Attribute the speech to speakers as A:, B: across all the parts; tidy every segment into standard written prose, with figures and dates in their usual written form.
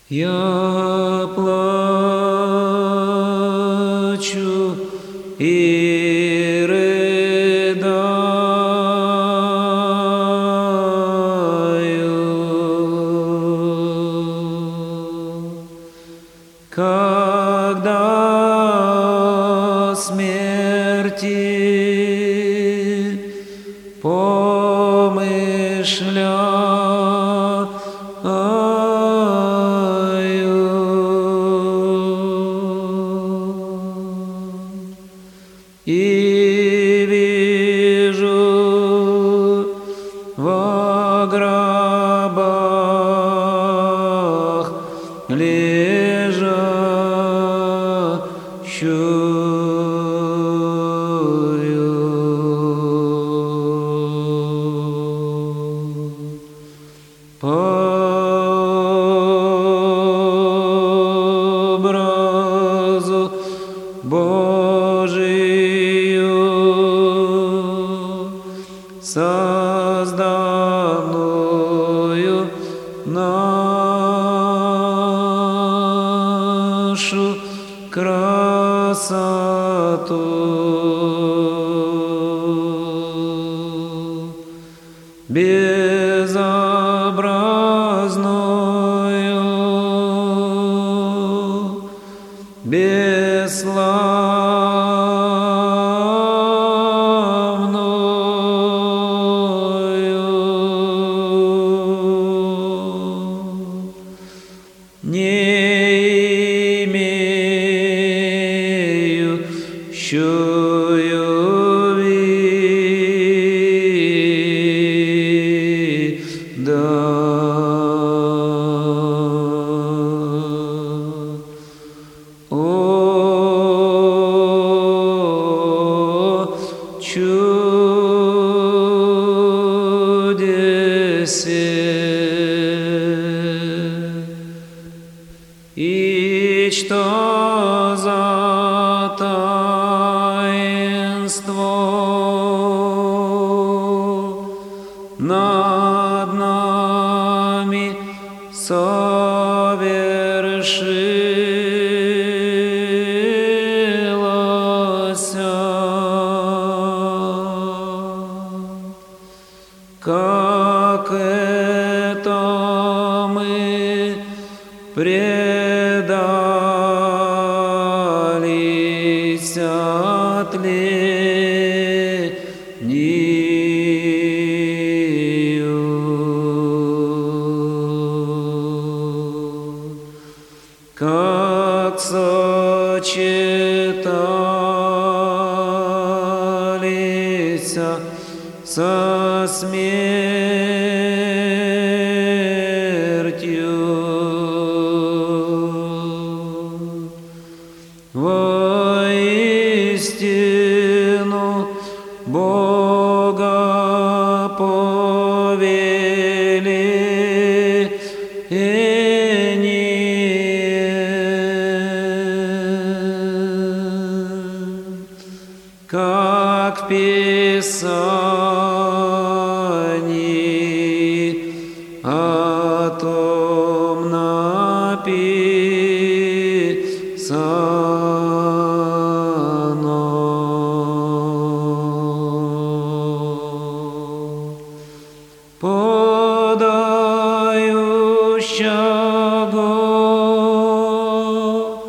A: Я плачу и рыдаю, когда смерти помышляю и вижу во гробах лежащую по образу Божию, созданную нашу красоту, безобразную, бесславную, не имеющую вида. О, чудесе! И что за таинство над нами совершилось, как это мы предались тлению, как сочетались со смертью. Воистину Бога повеление, как в Писании о том написано. Подающего,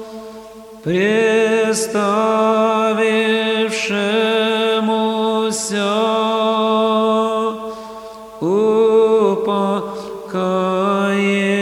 A: представившемуся упокоение